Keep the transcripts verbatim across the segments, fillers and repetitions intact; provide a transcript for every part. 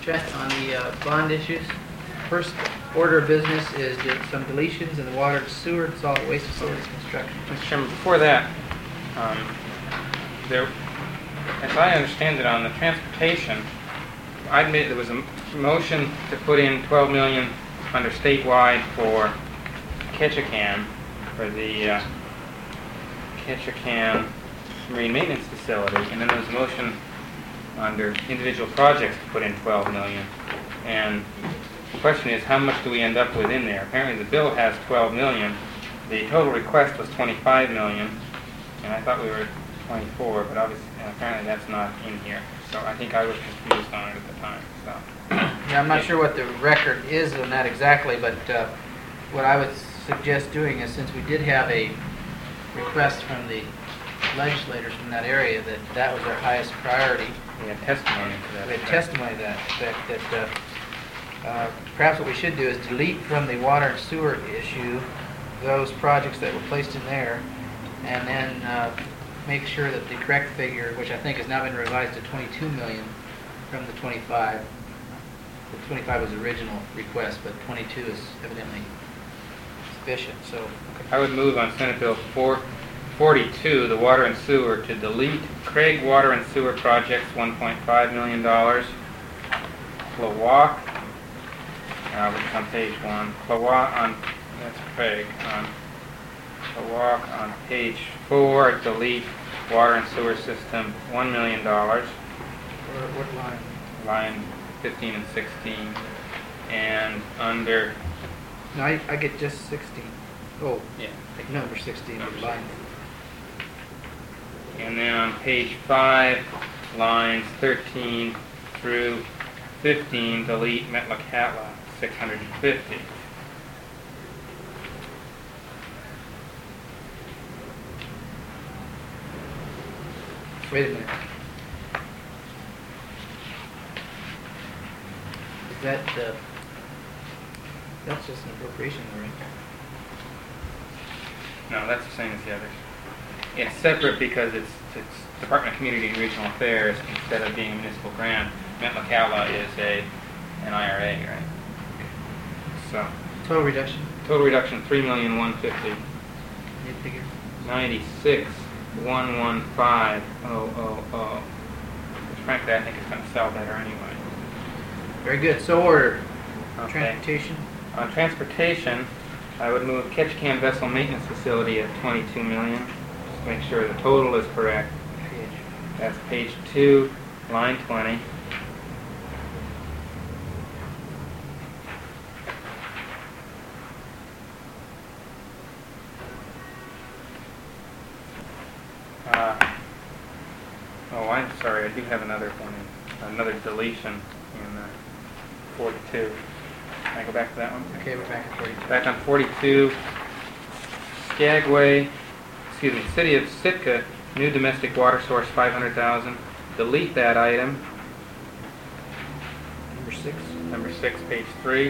Trent, on the uh, bond issues, first order of business is de- some deletions in the water and sewer and solid waste facilities construction. Mister Chairman, before that, um, there, as I understand it, on the transportation, I admit there was a motion to put in twelve million dollars under statewide for Ketchikan, for the uh, Ketchikan Marine Maintenance Facility, and then there was a motion under individual projects to put in twelve million dollars. And the question is, how much do we end up with in there? Apparently the bill has twelve million dollars. The total request was twenty-five million dollars, and I thought we were at twenty-four, but obviously, apparently that's not in here. So I think I was confused on it at the time. So. Yeah, I'm not sure what the record is on that exactly, but uh, what I would suggest doing is, since we did have a request from the legislators from that area, that that was our highest priority. We had testimony to that. We had testimony to that, that, that uh, uh, perhaps what we should do is delete from the water and sewer issue those projects that were placed in there, and then uh, make sure that the correct figure, which I think has now been revised to twenty-two million from the twenty-five. The twenty-five was the original request, but twenty-two is evidently sufficient. So I would move on Senate Bill four forty-two, the water and sewer, to delete Craig Water and Sewer Projects, one point five million dollars. Klawak, uh, which is on page one. Klawak on, that's Craig. On Klawak on page four, delete water and sewer system, one million dollars. what, what line? Line fifteen and sixteen. And under, No, I, I get just sixteen. Oh, yeah, like number sixteen, Number line. and then on page five, lines thirteen through fifteen, delete Metlakatla, six hundred fifty. Wait a minute. Is that, uh, that's just an appropriation, right? No, that's the same as the others. It's separate because it's, it's Department of Community and Regional Affairs instead of being a municipal grant. Metlakatla is a an I R A, right? So Total reduction, total reduction three million one fifty mid figure. ninety six one one five oh oh oh. Which frankly I think is going to sell better anyway. Very good. So ordered. Okay. Transportation. On transportation, I would move Ketchikan Vessel Maintenance Facility at twenty-two million dollars. Just make sure the total is correct. Page. That's page two, line twenty. Uh, oh, I'm sorry. I do have another one, another deletion in uh, forty-two. Can I go back to that one? Okay, we're back at forty-two. Back on forty-two, Skagway, excuse me, City of Sitka, new domestic water source, five hundred thousand. Delete that item. Number six. Number six, page three.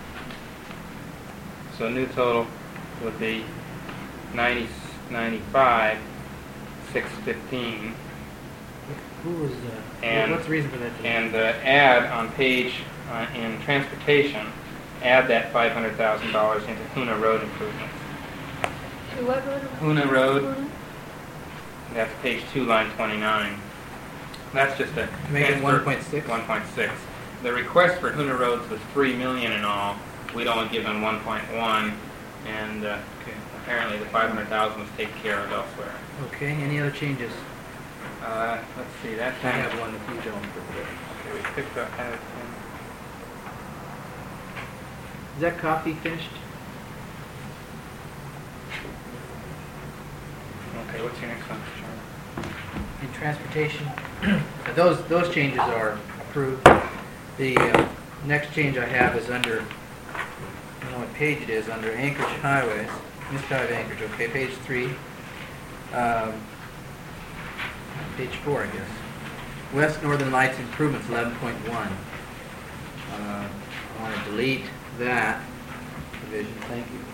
So new total would be ninety, ninety-five, six fifteen. Who was, uh, And- what's the reason for that? And uh, add on page, uh, in transportation, add that five hundred thousand dollars into Hoona Road improvements. To what road? Hoona Road, that's page two, line twenty-nine. That's just a To make it transfer- one point six? one point six. The request for Hoona Roads was three million dollars in all. We'd only given one point one, and uh, Okay. apparently the five hundred thousand was taken care of elsewhere. Okay, any other changes? Uh, let's see, that's I have one if you don't. Okay, we picked up. Uh, Is that copy finished? okay, what's your next one, Mister Chairman? In transportation, those, those changes are approved. The uh, next change I have is under, I don't know what page it is, under Anchorage Highways, East Drive Anchorage, okay, page three. Um, Page four, I guess. West Northern Lights Improvements, eleven point one. Uh, I want to delete that division, thank you.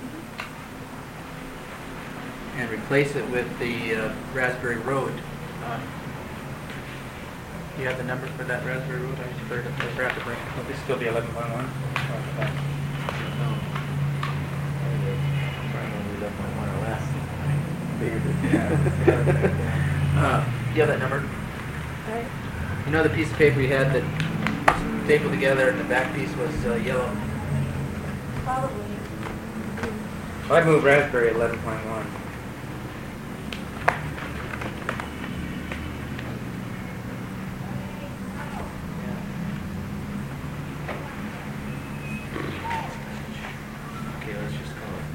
And replace it with the uh, Raspberry Road. Uh, You have the number for that Raspberry Road? I forgot to, I forgot to bring it. Will this still be eleven point one? Uh, do you have that number? Right. You know the piece of paper you had that stapled together and the back piece was uh, yellow? Probably. I'd move Raspberry eleven point one. Okay, let's just call it.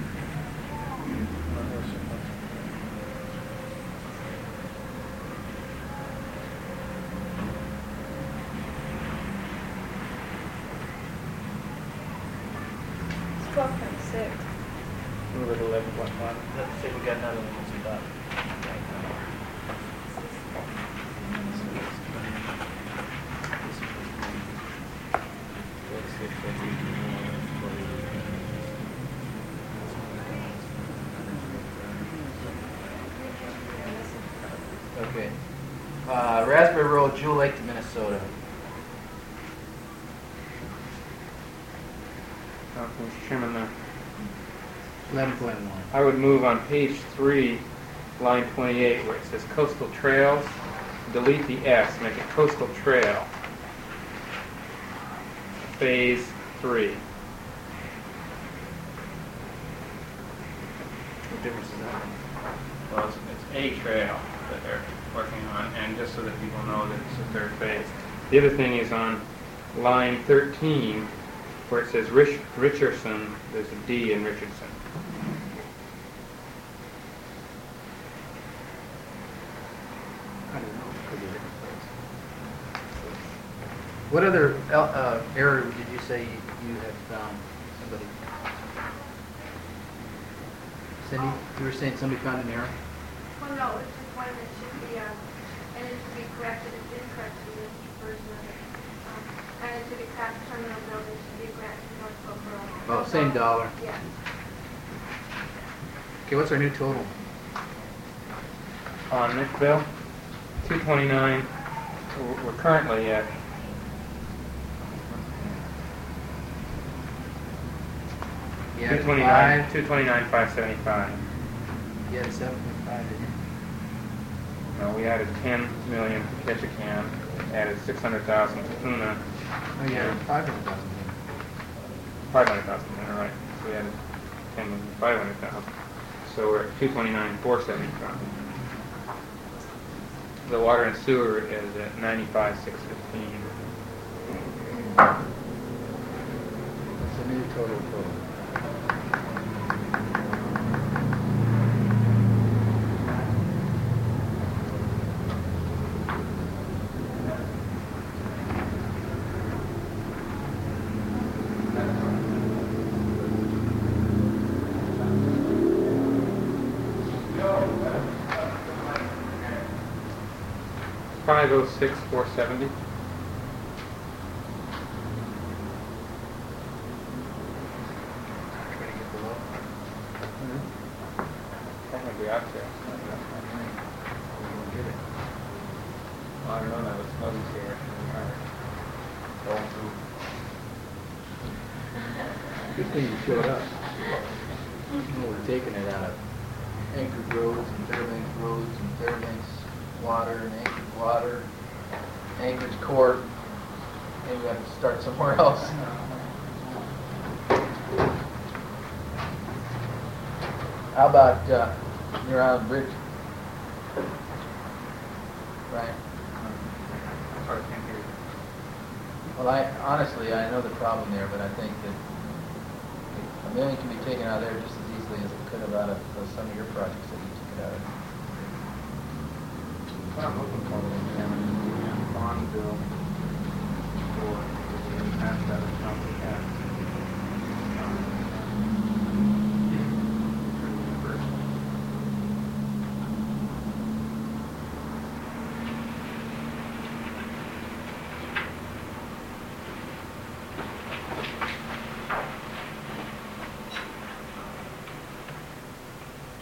It's twelve point six. Move it eleven point one. Let's see if we got another one. What's it about? Okay. Uh, Raspberry Road, Jewel Lake to Minnesota. Uh, Mister Chairman, uh, eleven point one. I would move on page three, line twenty-eight, where it says coastal trails, delete the S, make it coastal trail. Phase three. What difference is that? Well, it's, it's a trail that they're working on, and just so that people know that it's the third phase. The other thing is on line thirteen, where it says Rich, Richardson, there's a D in Richardson. I don't know. Could be a different place. What other el- uh, error did you say you, you had found? Somebody. Cindy, you were saying somebody found an error? Well, no, it's just one that should be, um, and it should be corrected, it's incorrect in this version of it. Um, and it should be craft terminal building, should be a grant to Northbrook Rural. Oh, same dollar. Yeah. Okay, what's our new total? On this bill, two twenty-nine, we're we're currently at Yeah, two twenty-nine, two twenty-nine, five seventy-five. You had seven point five, didn't you? No, we added ten million to Ketchikan, added six hundred thousand to Una, Oh, yeah, five hundred thousand. five hundred thousand, all right. So we added ten million, five hundred thousand. So we're at two twenty-nine, four seventy-five. The water and sewer is at ninety-five, six fifteen. That's the new total total. Five oh six, four seventy. Try to get below. Technically out there. Get it. I don't know, that was Moses here. Going through. Good thing you showed up. Well, we're taking it out of Anchorage Roads and Fairbanks Roads and Fairbanks Water and Anchorage Water, Anchorage Court. Maybe we have to start somewhere else. How about uh, near Island Bridge? Right. Sorry, I can't hear you. Well, I honestly, I know the problem there, but I think that a million can be taken out of there just as easily as it could have out of uh, some of your projects that you took it out of. I'm looking for the bond bill for the passed out of county tax.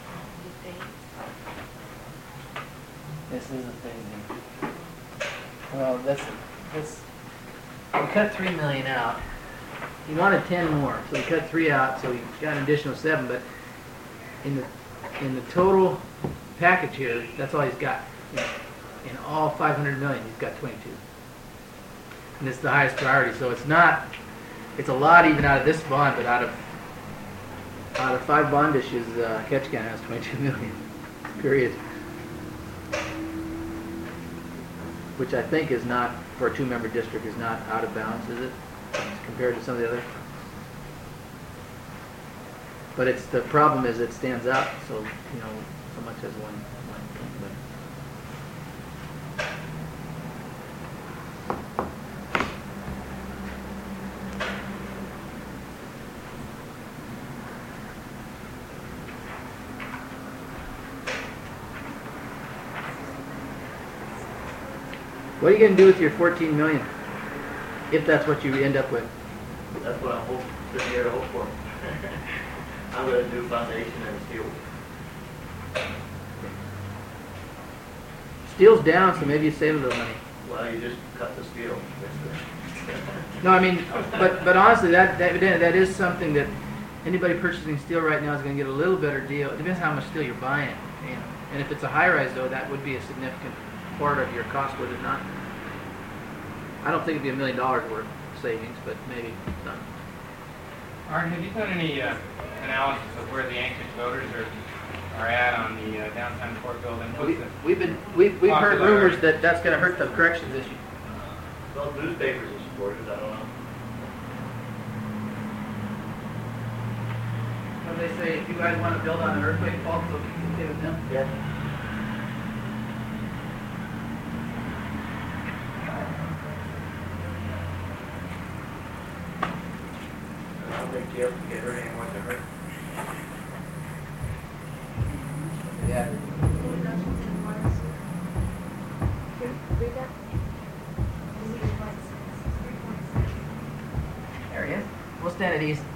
This is a thing. Well, that's, that's, we cut three million out. He wanted ten more, so we cut three out, so we got an additional seven, but in the, in the total package here, that's all he's got. In all five hundred million, he's got twenty-two. And it's the highest priority, so it's not, it's a lot even out of this bond, but out of, out of five bond issues, uh, Ketchikan has twenty-two million, period. Which I think is not, for a two-member district, is not out of bounds, is it? Compared to some of the other? But it's, the problem is it stands out, so, you know, so much as one, one thing, but. What are you going to do with your fourteen million? If that's what you end up with. That's what I'm hoping, sitting here to hope for. I'm gonna do foundation and steel. Steel's down, so maybe you save a little money. Well, you just cut the steel, basically. No, I mean, but but honestly, that that that is something that anybody purchasing steel right now is going to get a little better deal. It depends how much steel you're buying, you know. And if it's a high-rise, though, that would be a significant part of your cost, would it not? I don't think it'd be a million dollars worth of savings, but maybe some. Art, have you done any uh, analysis of where the Anchorage voters are are at on the uh, downtown court building? What's We, the- we've been we've, we've heard Popular. rumors that that's going to hurt the corrections issue. Well, newspapers are supporters, I don't know. What do they say? If you guys want to build on an earthquake fault, so you can give them. Yeah. I don't think jail can get hurt anymore than hurt. Yeah. Reductions in water and sewer. Can you read that? three point six. There he is. We'll stand at ease.